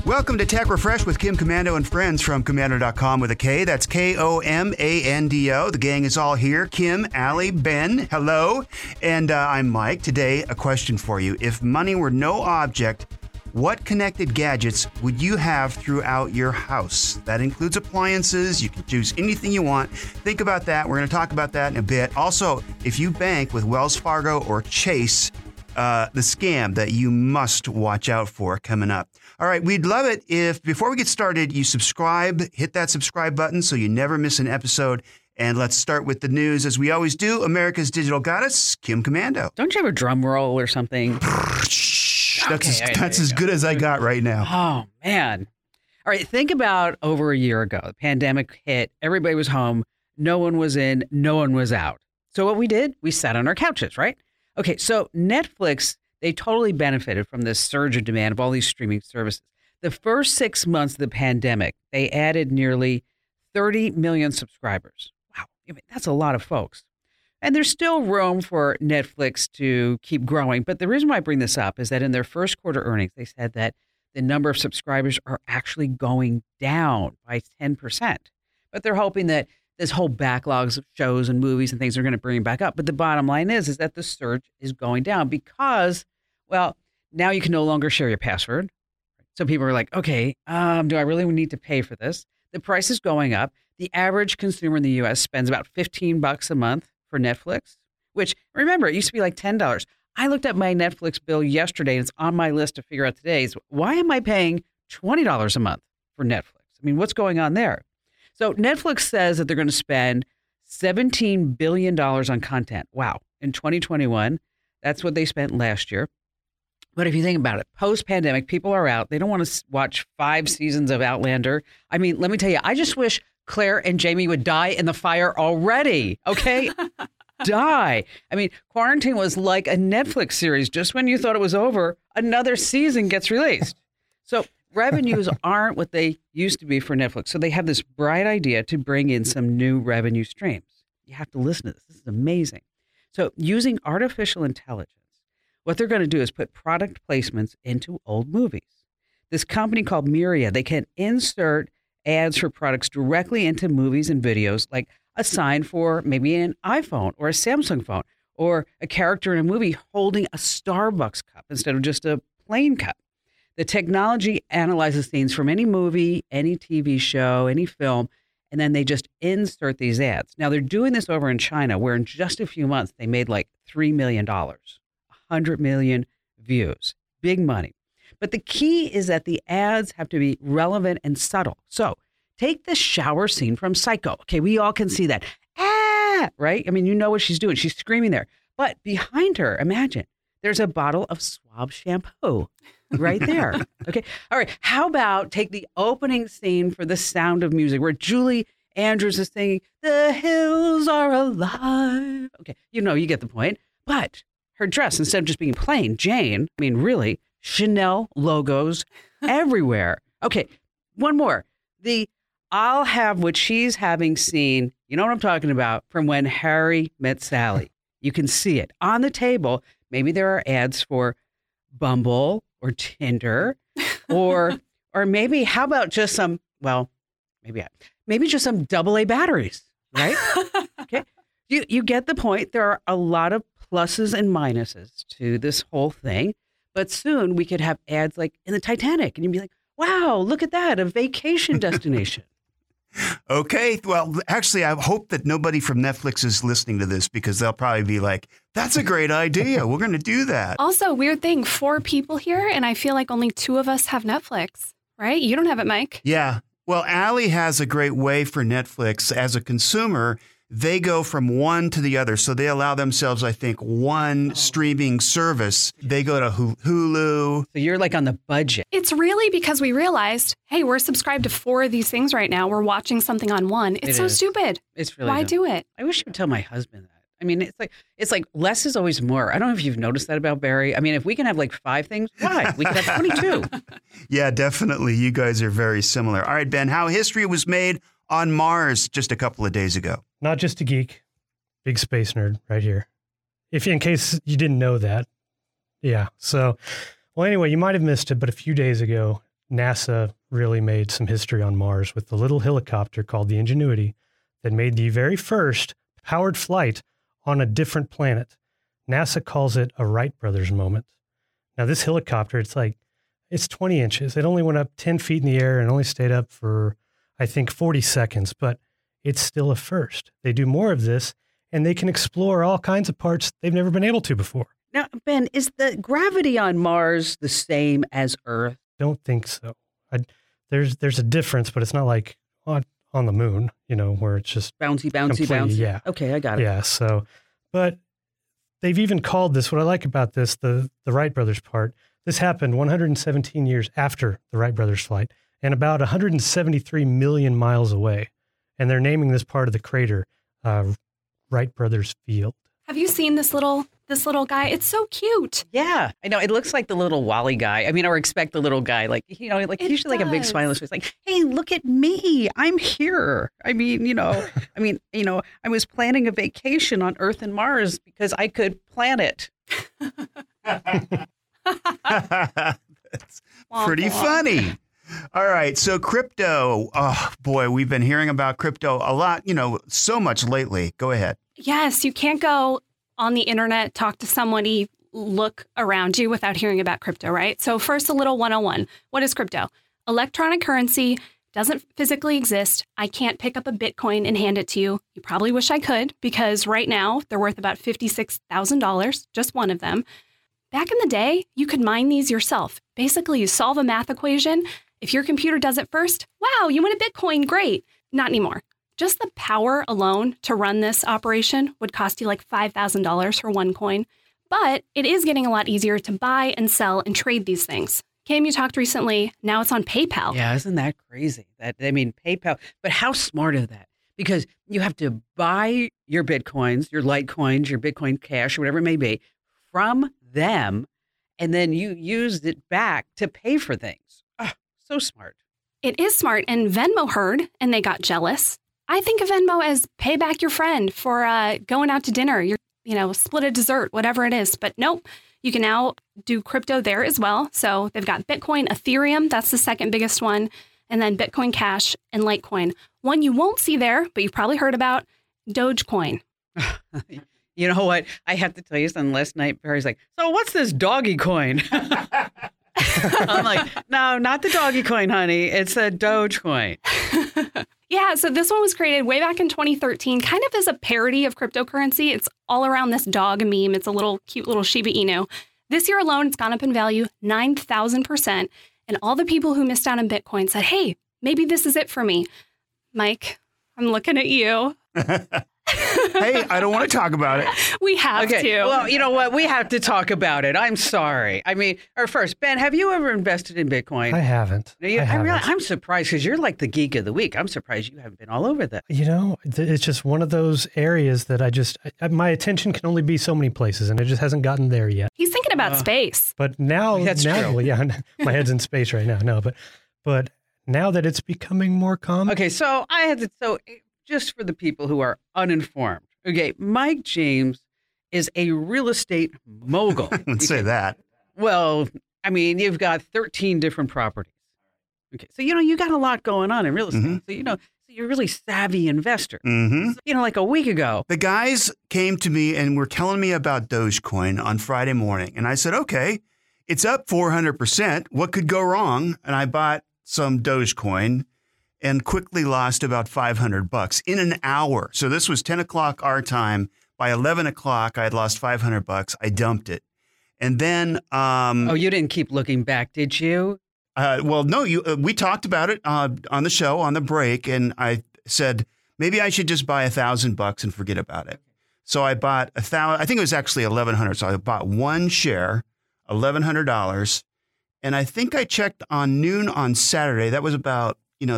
Welcome to Tech Refresh with Kim Komando and friends from Komando.com with a K. That's Komando. The gang is all here. Kim, Allie, Ben, hello. And I'm Mike. Today, a question for you. If money were no object, what connected gadgets would you have throughout your house? That includes appliances. You can choose anything you want. Think about that. We're going to talk about that in a bit. Also, if you bank with Wells Fargo or Chase, the scam that you must watch out for coming up. All right, we'd love it if, before we get started, you subscribe, hit that subscribe button so you never miss an episode. And let's start with the news, as we always do. America's digital goddess, Kim Komando. Don't you have a drum roll or something? That's as good as I got right now. Oh, man. All right, think about over a year ago. The pandemic hit. Everybody was home. No one was in. No one was out. So what we did, we sat on our couches, right? Okay, so Netflix, they totally benefited from this surge of demand of all these streaming services. The first 6 months of the pandemic, they added nearly 30 million subscribers. Wow, I mean, that's a lot of folks. And there's still room for Netflix to keep growing. But the reason why I bring this up is that in their first quarter earnings, they said that the number of subscribers are actually going down by 10%. But they're hoping that this whole backlogs of shows and movies and things are going to bring back up. But the bottom line is that the surge is going down because, well, now you can no longer share your password. So people are like, okay, do I really need to pay for this? The price is going up. The average consumer in the U.S. spends about $15 a month for Netflix, which, remember, it used to be like $10. I looked at my Netflix bill yesterday, and it's on my list to figure out today. Is why am I paying $20 a month for Netflix? I mean, what's going on there? So Netflix says that they're going to spend $17 billion on content. Wow. In 2021, that's what they spent last year. But if you think about it, post-pandemic, people are out. They don't want to watch 5 seasons of Outlander. I mean, let me tell you, I just wish Claire and Jamie would die in the fire already. Okay? Die. I mean, Quarantine was like a Netflix series. Just when you thought it was over, another season gets released. So revenues aren't what they used to be for Netflix. So they have this bright idea to bring in some new revenue streams. You have to listen to this. This is amazing. So using artificial intelligence, what they're going to do is put product placements into old movies. This company called Myria, they can insert ads for products directly into movies and videos, like a sign for maybe an iPhone or a Samsung phone, or a character in a movie holding a Starbucks cup instead of just a plain cup. The technology analyzes scenes from any movie, any TV show, any film, and then they just insert these ads. Now, they're doing this over in China, where in just a few months, they made like $3 million, 100 million views. Big money. But the key is that the ads have to be relevant and subtle. So take the shower scene from Psycho. Okay, we all can see that. Ah, right? I mean, you know what she's doing. She's screaming there. But behind her, imagine, there's a bottle of Suave shampoo right there. Okay. All right. How about take the opening scene for The Sound of Music, where Julie Andrews is singing, "The hills are alive." Okay. You know, you get the point. But her dress, instead of just being plain Jane, I mean, really, Chanel logos everywhere. Okay. One more. The "I'll have what she's having" scene. You know what I'm talking about, from When Harry Met Sally. You can see it on the table. Maybe there are ads for Bumble or Tinder, or maybe, how about just some, well, maybe just some AA batteries, right? Okay. You get the point. There are a lot of pluses and minuses to this whole thing, but soon we could have ads like in the Titanic, and you'd be like, wow, look at that, a vacation destination. Okay. Well, actually, I hope that nobody from Netflix is listening to this, because they'll probably be like, that's a great idea. We're going to do that. Also, weird thing, 4 people here, and I feel like only 2 of us have Netflix, right? You don't have it, Mike. Yeah. Well, Allie has a great way for Netflix. As a consumer, they go from one to the other. So they allow themselves, I think, one streaming service. They go to Hulu. So you're like on the budget. It's really because we realized, hey, we're subscribed to 4 of these things right now. We're watching something on one. It's so stupid. It's really Why dumb. do it? I wish you would tell my husband that. I mean, it's like less is always more. I don't know if you've noticed that about Barry. I mean, if we can have like 5 things, why? We could have 22. Yeah, definitely. You guys are very similar. All right, Ben, how history was made on Mars just a couple of days ago. Not just a geek, big space nerd right here. If in case you didn't know that. Yeah. So, well, anyway, you might have missed it, but a few days ago, NASA really made some history on Mars with the little helicopter called the Ingenuity that made the very first powered flight on a different planet. NASA calls it a Wright brothers moment. Now, this helicopter, it's 20 inches. It only went up 10 feet in the air and only stayed up for, I think, 40 seconds, but it's still a first. They do more of this, and they can explore all kinds of parts they've never been able to before. Now, Ben, is the gravity on Mars the same as Earth? Don't think so. There's a difference, but it's not like on the moon, where it's just Bouncy. Yeah. Okay, I got it. Yeah. So, but they've even called this, what I like about this, the Wright brothers part, this happened 117 years after the Wright brothers flight and about 173 million miles away. And they're naming this part of the crater Wright brothers Field. Have you seen this little guy? It's so cute. Yeah, I know. It looks like the little Wally guy. I mean, or expect the little guy, usually like a big smile on his face, like, hey, look at me. I'm here. I was planning a vacation on Earth and Mars because I could plan it. That's pretty funny. All right. So crypto. Oh, boy, we've been hearing about crypto a lot, so much lately. Go ahead. Yes, you can't go on the internet, talk to somebody, look around you without hearing about crypto, right? So first, a little 101. What is crypto? Electronic currency, doesn't physically exist. I can't pick up a Bitcoin and hand it to you. You probably wish I could, because right now they're worth about $56,000, just one of them. Back in the day, you could mine these yourself. Basically, you solve a math equation. If your computer does it first, wow, you win a Bitcoin, great. Not anymore. Just the power alone to run this operation would cost you like $5,000 for one coin. But it is getting a lot easier to buy and sell and trade these things. Kim, you talked recently. Now it's on PayPal. Yeah, isn't that crazy? PayPal. But how smart is that? Because you have to buy your Bitcoins, your Litecoins, your Bitcoin Cash, or whatever it may be, from them, and then you use it back to pay for things. Oh, so smart. It is smart. And Venmo heard, and they got jealous. I think of Venmo as pay back your friend for going out to dinner, split a dessert, whatever it is. But nope, you can now do crypto there as well. So they've got Bitcoin, Ethereum, that's the second biggest one, and then Bitcoin Cash and Litecoin. One you won't see there, but you've probably heard about, Dogecoin. You know what? I have to tell you something. Last night, Barry's like, so what's this doggy coin? I'm like, no, not the doggy coin, honey. It's a Dogecoin. Yeah, so this one was created way back in 2013, kind of as a parody of cryptocurrency. It's all around this dog meme. It's a cute little Shiba Inu. This year alone, it's gone up in value 9,000%. And all the people who missed out on Bitcoin said, hey, maybe this is it for me. Mike, I'm looking at you. Hey, I don't want to talk about it. We have to. Well, you know what? We have to talk about it. I'm sorry. First, Ben, have you ever invested in Bitcoin? I haven't. I'm surprised because you're like the geek of the week. I'm surprised you haven't been all over that. It's just one of those areas that my attention can only be so many places, and it just hasn't gotten there yet. He's thinking about space. But now, That's true. Well, yeah, my head's in space right now. No, but now that it's becoming more common. Okay, so just for the people who are uninformed, okay, Mike James is a real estate mogul. I wouldn't say that. Well, you've got 13 different properties. Okay, so, you got a lot going on in real estate. Mm-hmm. So, you're a really savvy investor. Mm-hmm. So, like a week ago. The guys came to me and were telling me about Dogecoin on Friday morning. And I said, okay, it's up 400%. What could go wrong? And I bought some Dogecoin and quickly lost about $500 in an hour. So this was 10 o'clock our time. By 11 o'clock, I had lost $500. I dumped it. And then... you didn't keep looking back, did you? Well, no, we talked about it on the show, on the break, and I said, maybe I should just buy $1,000 and forget about it. So I bought I think it was actually $1,100. So I bought one share, $1,100. And I think I checked on noon on Saturday. That was about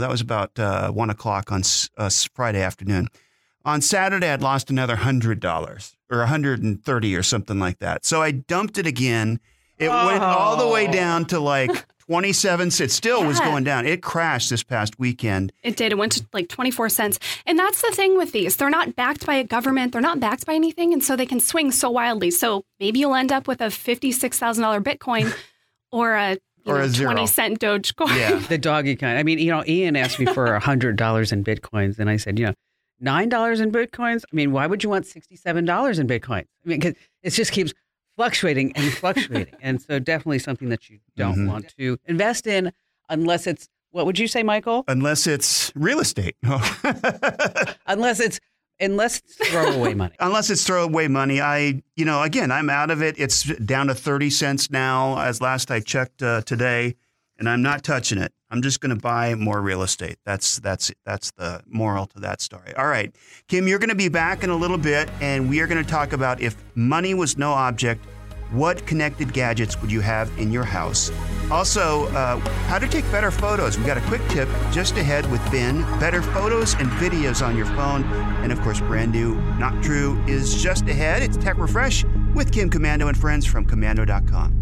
1 o'clock on Friday afternoon. On Saturday, I'd lost another $100 or $130 or something like that. So I dumped it again. It went all the way down to like 27 cents. It still was going down. It crashed this past weekend. It did. It went to like 24 cents. And that's the thing with these. They're not backed by a government. They're not backed by anything. And so they can swing so wildly. So maybe you'll end up with a $56,000 Bitcoin or a Or a 0. 20-cent Dogecoin. Yeah. The doggy kind. I mean, Ian asked me for $100 in Bitcoins, and I said, $9 in Bitcoins? I mean, why would you want $67 in Bitcoins? I mean, 'cause it just keeps fluctuating and fluctuating. And so definitely something that you don't want to invest in unless it's, what would you say, Michael? Unless it's real estate. Unless it's throwaway money. Unless it's throwaway money. Again, I'm out of it. It's down to 30 cents now, as last I checked today, and I'm not touching it. I'm just going to buy more real estate. That's the moral to that story. All right, Kim, you're going to be back in a little bit, and we are going to talk about if money was no object, what connected gadgets would you have in your house? Also, how to take better photos. We got a quick tip just ahead with Ben. Better photos and videos on your phone. And of course, brand new, not true, is just ahead. It's Tech Refresh with Kim Komando and friends from Komando.com.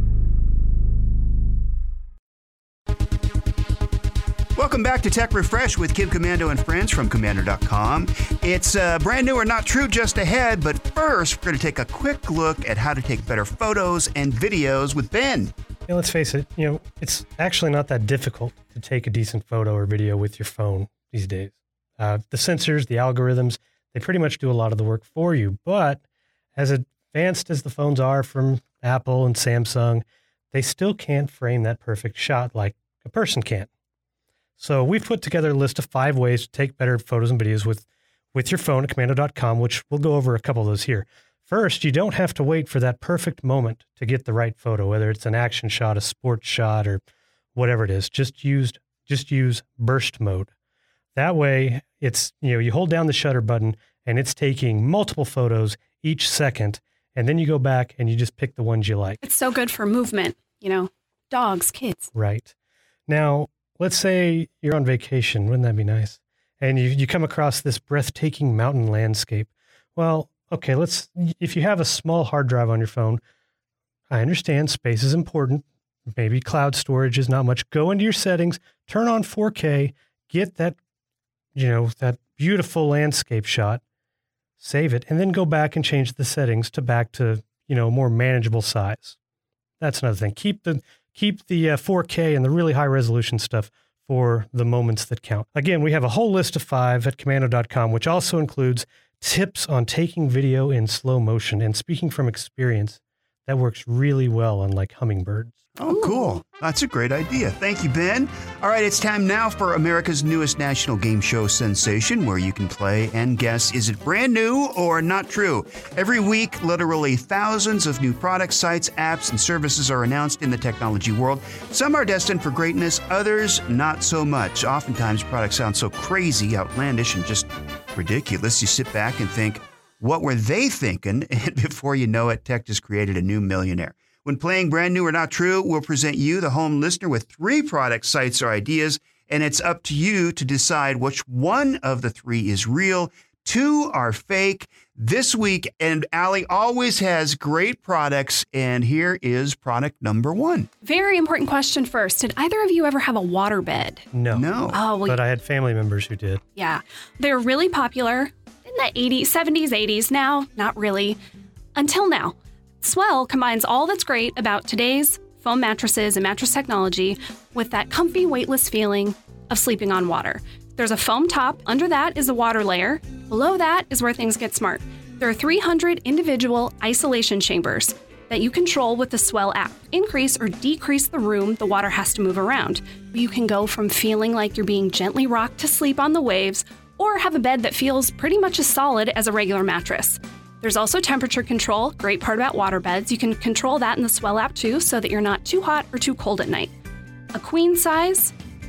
Welcome back to Tech Refresh with Kim Komando and friends from Komando.com. It's brand new or not true just ahead, but first we're going to take a quick look at how to take better photos and videos with Ben. Yeah, let's face it, it's actually not that difficult to take a decent photo or video with your phone these days. The sensors, the algorithms, they pretty much do a lot of the work for you. But as advanced as the phones are from Apple and Samsung, they still can't frame that perfect shot like a person can. So we've put together a list of 5 ways to take better photos and videos with your phone at Komando.com, which we'll go over a couple of those here. First, you don't have to wait for that perfect moment to get the right photo, whether it's an action shot, a sports shot, or whatever it is. Just use burst mode. That way, it's you hold down the shutter button and it's taking multiple photos each second, and then you go back and you just pick the ones you like. It's so good for movement, dogs, kids. Right. Now, let's say you're on vacation. Wouldn't that be nice? And you come across this breathtaking mountain landscape. Well, okay, if you have a small hard drive on your phone, I understand space is important. Maybe cloud storage is not much. Go into your settings, turn on 4K, get that, that beautiful landscape shot, save it, and then go back and change the settings back to, more manageable size. That's another thing. Keep the 4K and the really high resolution stuff for the moments that count. Again, we have a whole list of 5 at Komando.com, which also includes tips on taking video in slow motion. And speaking from experience, that works really well on hummingbirds. Oh, cool. That's a great idea. Thank you, Ben. All right, it's time now for America's newest national game show sensation, where you can play and guess, is it brand new or not true? Every week, literally thousands of new products, sites, apps, and services are announced in the technology world. Some are destined for greatness, others not so much. Oftentimes, products sound so crazy, outlandish, and just ridiculous. You sit back and think, what were they thinking? And before you know it, tech just created a new millionaire. When playing Brand New or Not True, we'll present you, the home listener, with 3 products, sites, or ideas, and it's up to you to decide which one of the 3 is real, 2 are fake. This week, and Allie always has great products, and here is product number 1. Very important question first. Did either of you ever have a waterbed? No. Oh, well, but I had family members who did. Yeah. They're really popular in the 80s, 70s, 80s. Now, not really. Until now. Swell combines all that's great about today's foam mattresses and mattress technology with that comfy, weightless feeling of sleeping on water. There's a foam top. Under that is a water layer. Below that is where things get smart. There are 300 individual isolation chambers that you control with the Swell app. Increase or decrease the room the water has to move around. You can go from feeling like you're being gently rocked to sleep on the waves, or have a bed that feels pretty much as solid as a regular mattress. There's also temperature control. Great part about water beds. You can control that in the Swell app too, so that you're not too hot or too cold at night. A queen size,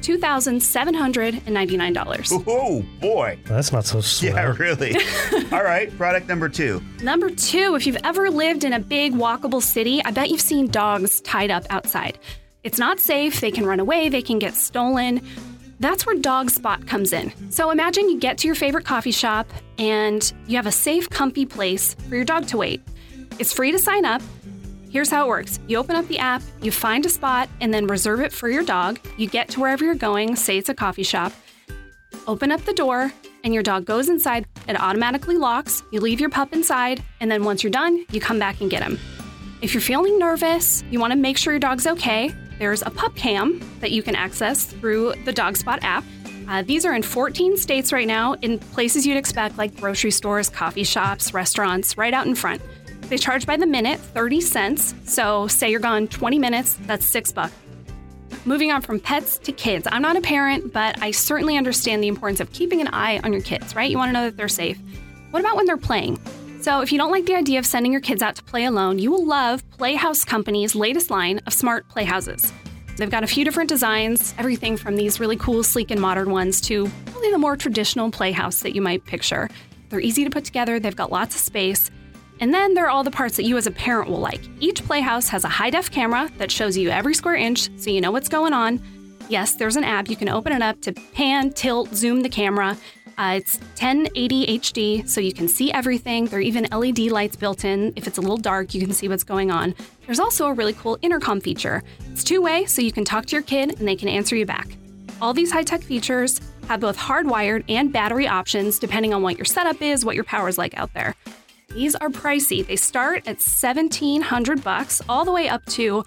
$2,799. Oh, boy. Well, that's not so swell. Yeah, really. All right, product number 2. Number 2, if you've ever lived in a big walkable city, I bet you've seen dogs tied up outside. It's not safe. They can run away. They can get stolen. That's where Dog Spot comes in. So imagine you get to your favorite coffee shop and you have a safe, comfy place for your dog to wait. It's free to sign up. Here's how it works. You open up the app, you find a spot, and then reserve it for your dog. You get to wherever you're going, say it's a coffee shop. Open up the door, and your dog goes inside. It automatically locks. You leave your pup inside, and then once you're done, you come back and get him. If you're feeling nervous, you want to make sure your dog's okay, there's a pup cam that you can access through the DogSpot app. These are in 14 states right now, in places you'd expect, like grocery stores, coffee shops, restaurants, right out in front. They charge by the minute, 30 cents. So say you're gone 20 minutes, that's $6. Moving on from pets to kids. I'm not a parent, but I certainly understand the importance of keeping an eye on your kids, right? You want to know that they're safe. What about when they're playing? So if you don't like the idea of sending your kids out to play alone, you will love Playhouse Company's latest line of smart playhouses. They've got a few different designs, everything from these really cool, sleek, and modern ones to probably the more traditional playhouse that you might picture. They're easy to put together, they've got lots of space. And then there are all the parts that you as a parent will like. Each playhouse has a high-def camera that shows you every square inch so you know what's going on. Yes, there's an app. You can open it up to pan, tilt, zoom the camera. It's 1080 HD, so you can see everything. There are even LED lights built in. If it's a little dark, you can see what's going on. There's also a really cool intercom feature. It's two-way, so you can talk to your kid and they can answer you back. All these high-tech features have both hardwired and battery options depending on what your setup is, what your power is like out there. These are pricey. They start at $1,700 all the way up to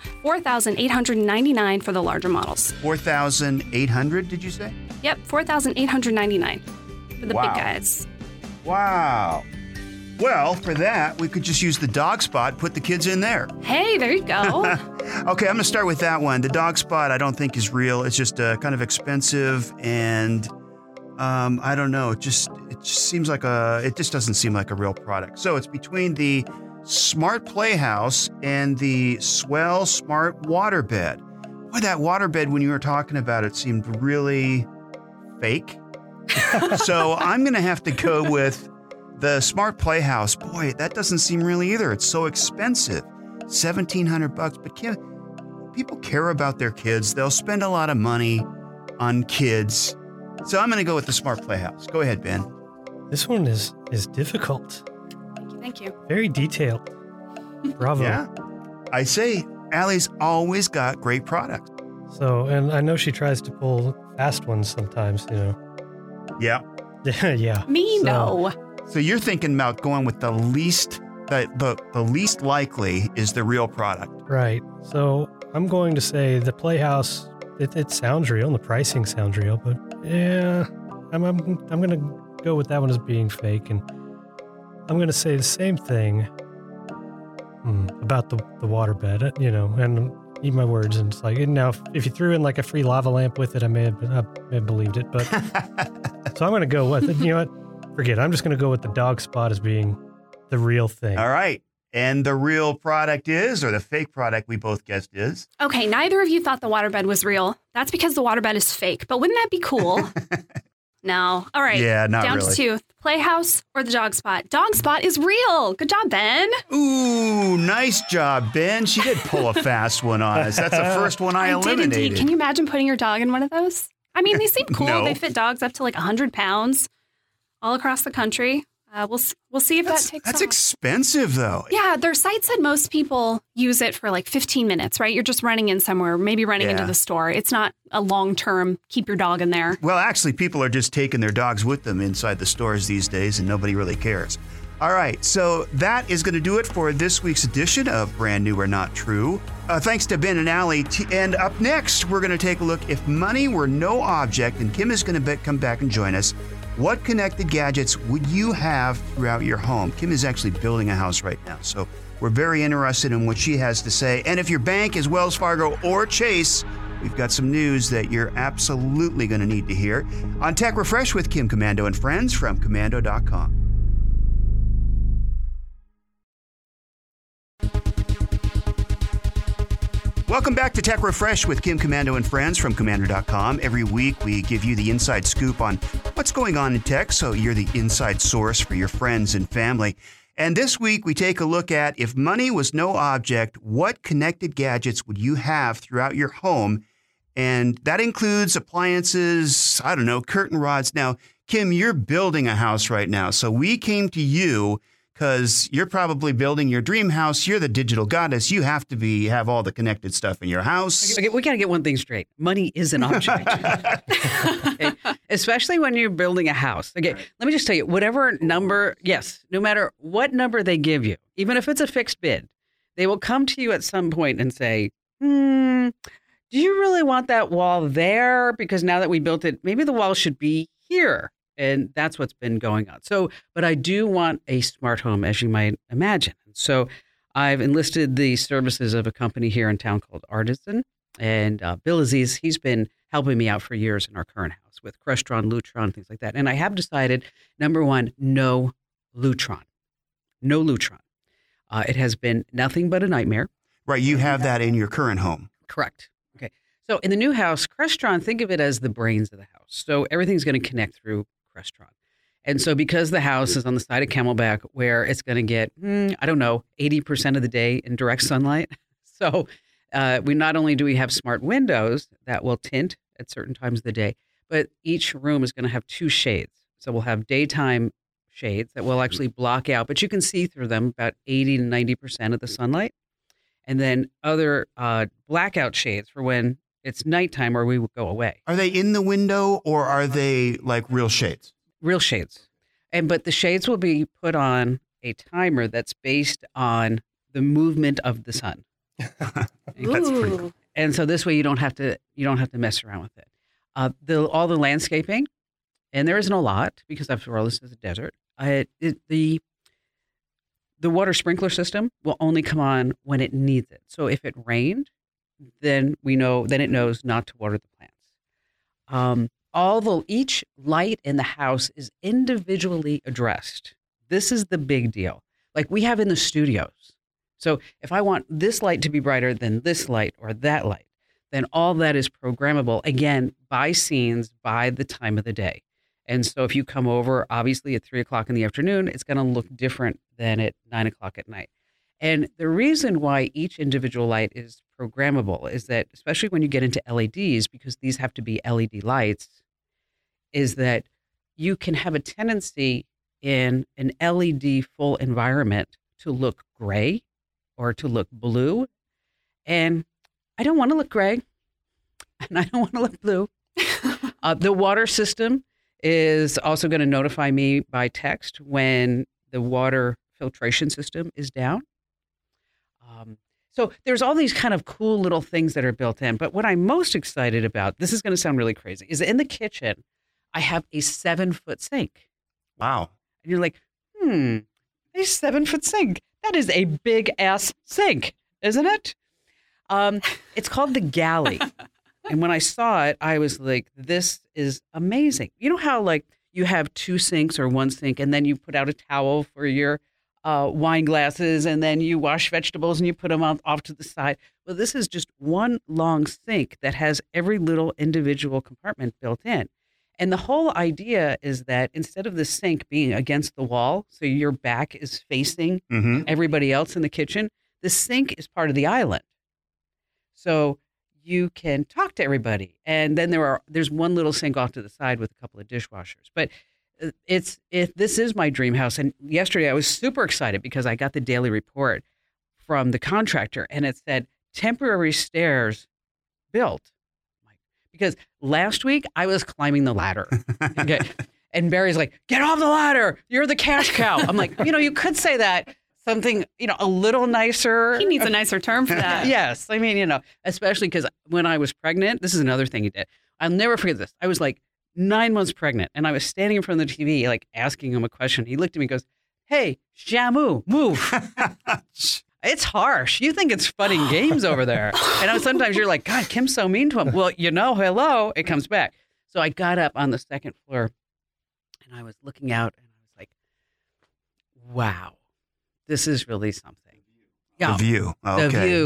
$4,899 for the larger models. 4,800, did you say? Yep, $4,899 for the Wow. big guys. Wow. Well, for that, we could just use the DogSpot, put the kids in there. Hey, there you go. Okay, I'm going to start with that one. The DogSpot I don't think is real. It's just kind of expensive and I don't know. It just seems like it just doesn't seem like a real product. So it's between the Smart Playhouse and the Swell Smart Waterbed. Boy, that waterbed, when you were talking about it, seemed really fake. So I'm going to have to go with the Smart Playhouse. Boy, that doesn't seem real either. It's so expensive. $1,700. But people care about their kids. They'll spend a lot of money on kids. So I'm going to go with the Smart Playhouse. Go ahead, Ben. This one is difficult. Thank you. Very detailed. Bravo. Yeah. I say Allie's always got great products. So, and I know she tries to pull fast ones sometimes, you know. Yeah. Yeah. Me, So- no. So you're thinking about going with the least, the least likely is the real product. Right. So I'm going to say the Playhouse, it sounds real and the pricing sounds real, but yeah, I'm going to go with that one as being fake. And I'm going to say the same thing about the waterbed, you know, and eat my words. And it's like, now if you threw in like a free lava lamp with it, I may have believed it. But so I'm going to go with it. You know what? Forget it. I'm just going to go with the DogSpot as being the real thing. All right. And the real product is, or the fake product we both guessed is? Okay, neither of you thought the waterbed was real. That's because the waterbed is fake. But wouldn't that be cool? No. All right. Yeah, not Down really. to two. Playhouse or the DogSpot? DogSpot is real. Good job, Ben. Ooh, nice job, Ben. She did pull a fast one on us. That's the first one I did eliminated. indeed. Can you imagine putting your dog in one of those? I mean, they seem cool. No. They fit dogs up to like 100 pounds all across the country. We'll see if that takes That's off. expensive, though. Yeah, their site said most people use it for like 15 minutes, right? You're just running in somewhere, maybe running into Yeah. the store. It's not a long-term, keep your dog in there. Well, actually, people are just taking their dogs with them inside the stores these days, and nobody really cares. All right, so that is going to do it for this week's edition of Brand New or Not True. Thanks to Ben and Allie. And up next, we're going to take a look if money were no object, and Kim is going to come back and join us. What connected gadgets would you have throughout your home? Kim is actually building a house right now, so we're very interested in what she has to say. And if your bank is Wells Fargo or Chase, we've got some news that you're absolutely going to need to hear on Tech Refresh with Kim Komando and friends from Komando.com. Welcome back to Tech Refresh with Kim Komando and friends from Komando.com. Every week we give you the inside scoop on what's going on in tech, so you're the inside source for your friends and family. And this week we take a look at if money was no object, what connected gadgets would you have throughout your home? And that includes appliances, I don't know, curtain rods. Now, Kim, you're building a house right now, so we came to you because you're probably building your dream house. You're the digital goddess. You have to have all the connected stuff in your house. Okay, we got to get one thing straight. Money is an object. Okay? Especially when you're building a house. Okay, let me just tell you, whatever number, yes, no matter what number they give you, even if it's a fixed bid, they will come to you at some point and say, do you really want that wall there? Because now that we built it, maybe the wall should be here. And that's what's been going on. So, but I do want a smart home, as you might imagine. So I've enlisted the services of a company here in town called Artisan. And Bill Aziz, he's been helping me out for years in our current house with Crestron, Lutron, things like that. And I have decided, number one, no Lutron. No Lutron. It has been nothing but a nightmare. Right. You have that in your current home. Correct. Okay. So in the new house, Crestron, think of it as the brains of the house. So everything's going to connect through Crestron. And so because the house is on the side of Camelback where it's going to get, 80% of the day in direct sunlight. So we not only do we have smart windows that will tint at certain times of the day, but each room is going to have 2 shades. So we'll have daytime shades that will actually block out, but you can see through them about 80 to 90% of the sunlight. And then other blackout shades for when it's nighttime or we will go away. Are they in the window or are they like real shades? Real shades. But the shades will be put on a timer that's based on the movement of the sun. That's pretty cool. And so this way you don't have to mess around with it. All the landscaping, and there isn't a lot because after all this is a desert. The water sprinkler system will only come on when it needs it. So if it rained, then it knows not to water the plants. Each light in the house is individually addressed. This is the big deal. Like we have in the studios. So if I want this light to be brighter than this light or that light, then all that is programmable, again, by scenes, by the time of the day. And so if you come over, obviously at 3 o'clock in the afternoon, it's going to look different than at 9 o'clock at night. And the reason why each individual light is programmable is that, especially when you get into LEDs, because these have to be LED lights, is that you can have a tendency in an LED full environment to look gray or to look blue. And I don't want to look gray and I don't want to look blue. The water system is also going to notify me by text when the water filtration system is down. So there's all these kind of cool little things that are built in. But what I'm most excited about, this is going to sound really crazy, is in the kitchen, I have a 7-foot sink. Wow. And you're like, a 7-foot sink. That is a big ass sink, isn't it? It's called the Galley. And when I saw it, I was like, this is amazing. You know how like you have 2 sinks or 1 sink and then you put out a towel for your wine glasses and then you wash vegetables and you put them off to the side. Well, this is just one long sink that has every little individual compartment built in. And the whole idea is that instead of the sink being against the wall, so your back is facing everybody else in the kitchen, the sink is part of the island. So you can talk to everybody. And then there's one little sink off to the side with a couple of dishwashers. But this is my dream house. And yesterday I was super excited because I got the daily report from the contractor and it said temporary stairs built. Because last week I was climbing the ladder. Okay. And Barry's like, get off the ladder. You're the cash cow. I'm like, you could say that something, a little nicer. He needs a nicer term for that. Yes. I mean, especially because when I was pregnant, this is another thing he did. I'll never forget this. I was like 9 months pregnant and I was standing in front of the TV, like asking him a question. He looked at me and goes, hey, Shamu, move. It's harsh. You think it's fun and games over there. And sometimes you're like, God, Kim's so mean to him. Well, hello, it comes back. So I got up on the second floor and I was looking out and I was like, wow, this is really something. Yeah. The view. Okay.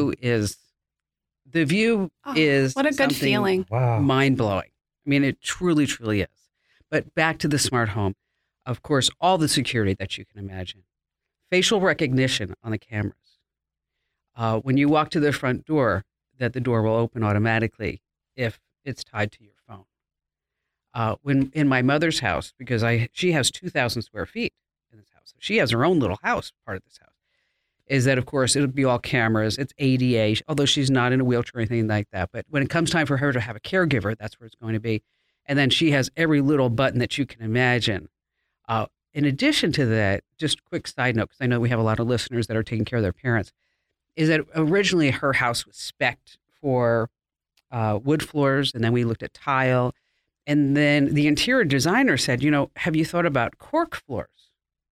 The view is what a good feeling. Wow. Mind-blowing. I mean, it truly, truly is. But back to the smart home. Of course, all the security that you can imagine. Facial recognition on the cameras. When you walk to the front door, that the door will open automatically if it's tied to your phone. When in my mother's house, because she has 2,000 square feet in this house. She has her own little house, part of this house. Is that, of course, it'll be all cameras. It's ADA, although she's not in a wheelchair or anything like that. But when it comes time for her to have a caregiver, that's where it's going to be. And then she has every little button that you can imagine. In addition to that, just a quick side note, because I know we have a lot of listeners that are taking care of their parents, is that originally her house was spec'd for wood floors, and then we looked at tile. And then the interior designer said, have you thought about cork floors?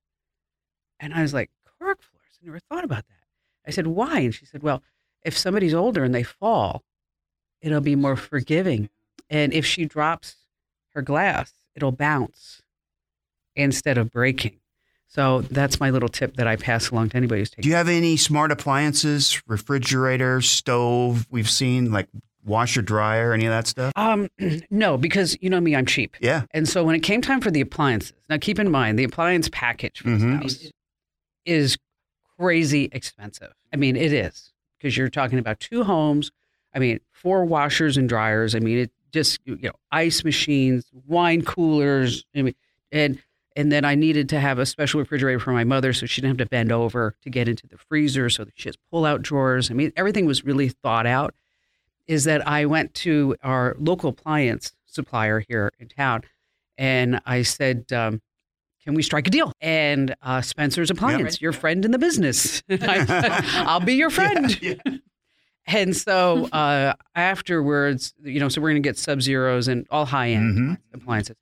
And I was like, cork floors? I never thought about that. I said, why? And she said, well, if somebody's older and they fall, it'll be more forgiving. And if she drops her glass, it'll bounce instead of breaking. So that's my little tip that I pass along to anybody who's taking. Do you have any smart appliances, refrigerator, stove? We've seen like washer, dryer, any of that stuff? No, because you know me, I'm cheap. Yeah. And so when it came time for the appliances, now keep in mind the appliance package for this house is crazy expensive. I mean, it is, because you're talking about 2 homes. I mean, 4 washers and dryers. I mean, it just, ice machines, wine coolers. I mean, and then I needed to have a special refrigerator for my mother so she didn't have to bend over to get into the freezer, so that she has pull-out drawers. I mean, everything was really thought out. Is that I went to our local appliance supplier here in town, and I said, can we strike a deal? And Spencer's Appliance, your friend in the business. I'll be your friend. Yeah. And so afterwards, so we're going to get Sub-Zeros and all high-end appliances.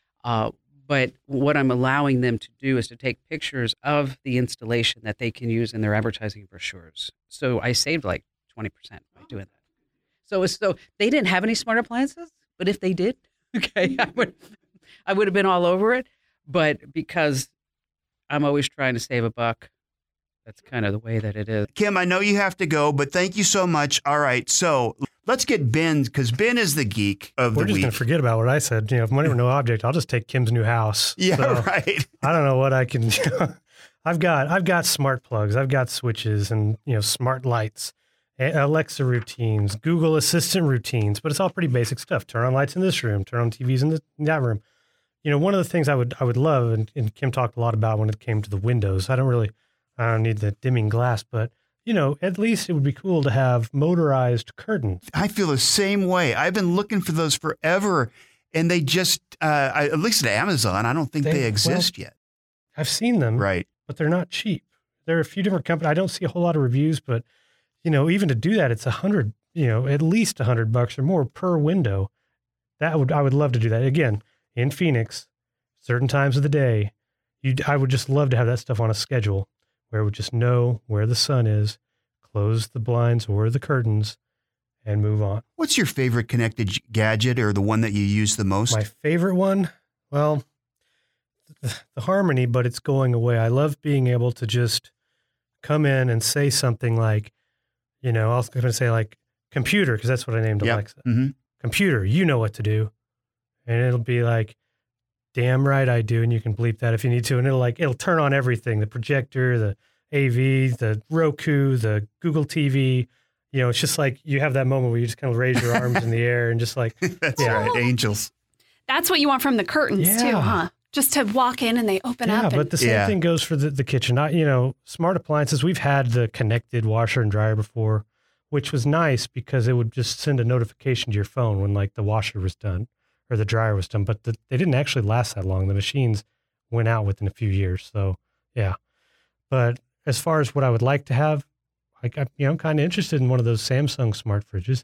But what I'm allowing them to do is to take pictures of the installation that they can use in their advertising brochures. So I saved like 20% by doing that. So they didn't have any smart appliances, but if they did, okay, I would have been all over it. But because I'm always trying to save a buck, that's kind of the way that it is. Kim, I know you have to go, but thank you so much. All right, so let's get Ben, because Ben is the geek of the week. We're just going to forget about what I said. If money were no object, I'll just take Kim's new house. Yeah, so right. I don't know what I can do. I've got smart plugs. I've got switches and, smart lights, Alexa routines, Google Assistant routines, but it's all pretty basic stuff. Turn on lights in this room, turn on TVs in that room. One of the things I would love, and Kim talked a lot about when it came to the windows. I don't need the dimming glass, but at least it would be cool to have motorized curtains. I feel the same way. I've been looking for those forever, and they just, at least at Amazon, I don't think they exist yet. I've seen them, right? But they're not cheap. There are a few different companies. I don't see a whole lot of reviews, but even to do that, it's $100, at least $100 or more per window. I would love to do that again in Phoenix, certain times of the day. I would just love to have that stuff on a schedule where we just know where the sun is, close the blinds or the curtains, and move on. What's your favorite connected gadget, or the one that you use the most? My favorite one? Well, the Harmony, but it's going away. I love being able to just come in and say something like, I was going to say like computer, because that's what I named Alexa. Mm-hmm. Computer, you know what to do. And it'll be like, damn right I do. And you can bleep that if you need to. And it'll turn on everything, the projector, the AV, the Roku, the Google TV. It's just like you have that moment where you just kind of raise your arms in the air and just like, that's right, angels. That's what you want from the curtains too, huh? Just to walk in and they open up. Yeah, but the same thing goes for the kitchen. Smart appliances, we've had the connected washer and dryer before, which was nice because it would just send a notification to your phone when like the washer was done or the dryer was done, but they didn't actually last that long. The machines went out within a few years. So yeah. But as far as what I would like to have, I'm kind of interested in one of those Samsung smart fridges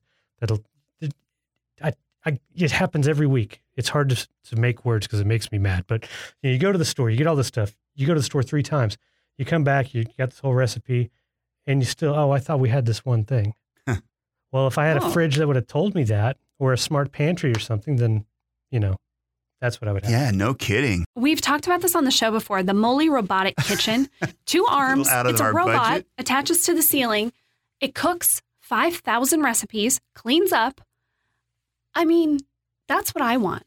it happens every week. It's hard to make words because it makes me mad, but you go to the store, you get all this stuff. You go to the store 3 times, you come back, you got this whole recipe, and you still, I thought we had this one thing. Huh. Well, if I had a fridge that would have told me that, or a smart pantry or something, then, that's what I would have. Yeah, no kidding. We've talked about this on the show before, the Moley robotic kitchen. 2 arms, it's a robot, budget. Attaches to the ceiling. It cooks 5,000 recipes, cleans up. I mean, that's what I want.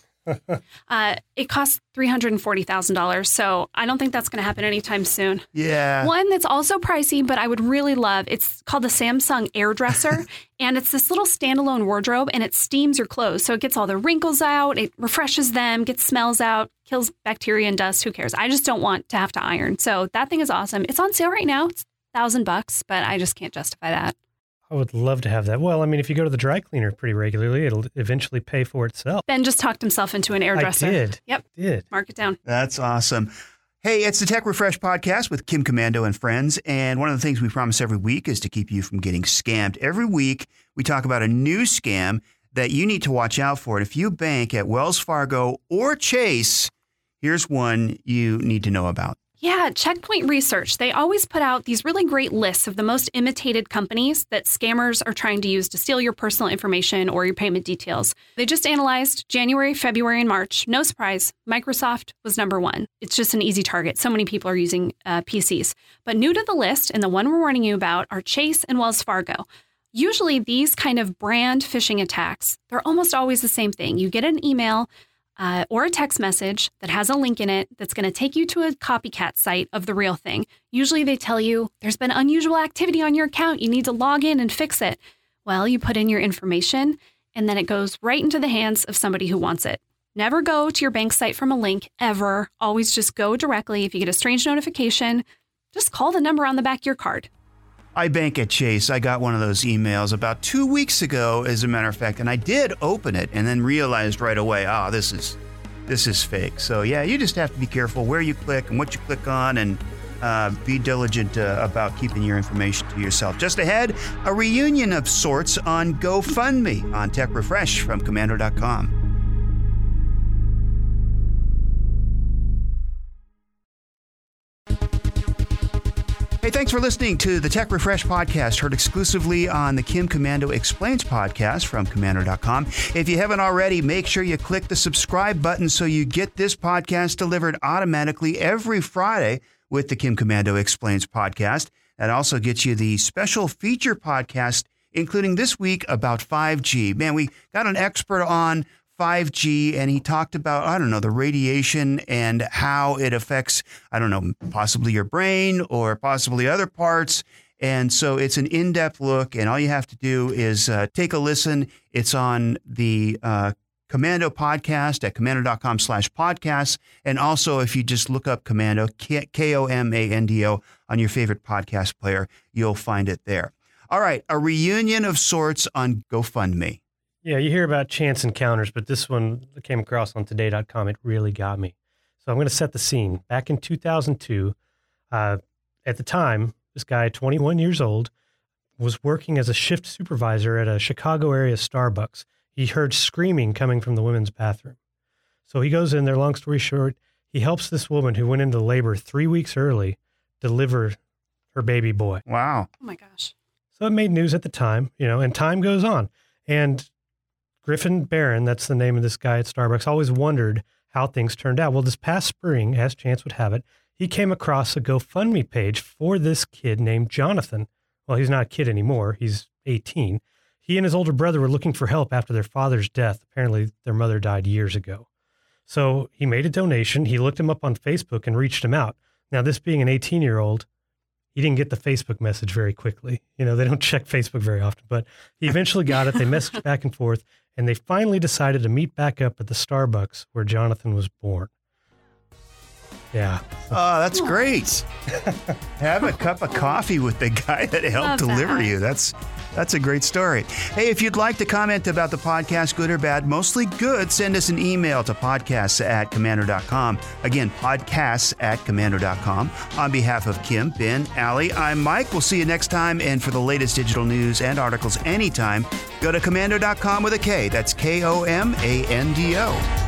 It costs $340,000, so I don't think that's going to happen anytime soon. Yeah. One that's also pricey, but I would really love, it's called the Samsung Air Dresser, and it's this little standalone wardrobe, and it steams your clothes, so it gets all the wrinkles out, it refreshes them, gets smells out, kills bacteria and dust, who cares? I just don't want to have to iron, so that thing is awesome. It's on sale right now. It's $1,000, but I just can't justify that. I would love to have that. Well, I mean, if you go to the dry cleaner pretty regularly, it'll eventually pay for itself. Ben just talked himself into an air dresser. I did. Yep. Did. Mark it down. That's awesome. Hey, it's the Tech Refresh Podcast with Kim Komando and friends. And one of the things we promise every week is to keep you from getting scammed. Every week, we talk about a new scam that you need to watch out for. And if you bank at Wells Fargo or Chase, here's one you need to know about. Yeah, Checkpoint Research. They always put out these really great lists of the most imitated companies that scammers are trying to use to steal your personal information or your payment details. They just analyzed January, February, and March. No surprise, Microsoft was number one. It's just an easy target. So many people are using PCs. But new to the list, and the one we're warning you about, are Chase and Wells Fargo. Usually these kind of brand phishing attacks, they're almost always the same thing. You get an email or a text message that has a link in it that's going to take you to a copycat site of the real thing. Usually they tell you there's been unusual activity on your account. You need to log in and fix it. Well, you put in your information and then it goes right into the hands of somebody who wants it. Never go to your bank site from a link ever. Always just go directly. If you get a strange notification, just call the number on the back of your card. I bank at Chase. I got one of those emails about 2 weeks ago, as a matter of fact, and I did open it and then realized right away, this is fake. So yeah, you just have to be careful where you click and what you click on, and be diligent about keeping your information to yourself. Just ahead, a reunion of sorts on GoFundMe on Tech Refresh from Komando.com. Hey, thanks for listening to the Tech Refresh Podcast, heard exclusively on the Kim Komando Explains podcast from Komando.com. If you haven't already, make sure you click the subscribe button so you get this podcast delivered automatically every Friday with the Kim Komando Explains podcast. That also gets you the special feature podcast, including this week about 5G. Man, we got an expert on 5G, and he talked about, the radiation and how it affects, possibly your brain or possibly other parts. And so it's an in-depth look, and all you have to do is take a listen. It's on the Komando podcast at Komando.com/podcasts. And also, if you just look up Komando, Komando, on your favorite podcast player, you'll find it there. All right, a reunion of sorts on GoFundMe. Yeah, you hear about chance encounters, but this one that came across on Today.com, it really got me. So I'm going to set the scene. Back in 2002, at the time, this guy, 21 years old, was working as a shift supervisor at a Chicago area Starbucks. He heard screaming coming from the women's bathroom. So he goes in there, long story short, he helps this woman who went into labor 3 weeks early deliver her baby boy. Wow. Oh my gosh. So it made news at the time, and time goes on. And Griffin Barron, that's the name of this guy at Starbucks, always wondered how things turned out. Well, this past spring, as chance would have it, he came across a GoFundMe page for this kid named Jonathan. Well, he's not a kid anymore. He's 18. He and his older brother were looking for help after their father's death. Apparently, their mother died years ago. So he made a donation. He looked him up on Facebook and reached him out. Now, this being an 18-year-old, he didn't get the Facebook message very quickly. They don't check Facebook very often, but he eventually got it. They messaged back and forth, and they finally decided to meet back up at the Starbucks where Jonathan was born. Yeah. Oh, that's great. Have a cup of coffee with the guy that helped deliver you. That's a great story. Hey, if you'd like to comment about the podcast, good or bad, mostly good, send us an email to podcasts@Komando.com. Again, podcasts@Komando.com. On behalf of Kim, Ben, Allie, I'm Mike. We'll see you next time. And for the latest digital news and articles anytime, go to Komando.com with a K. That's Komando.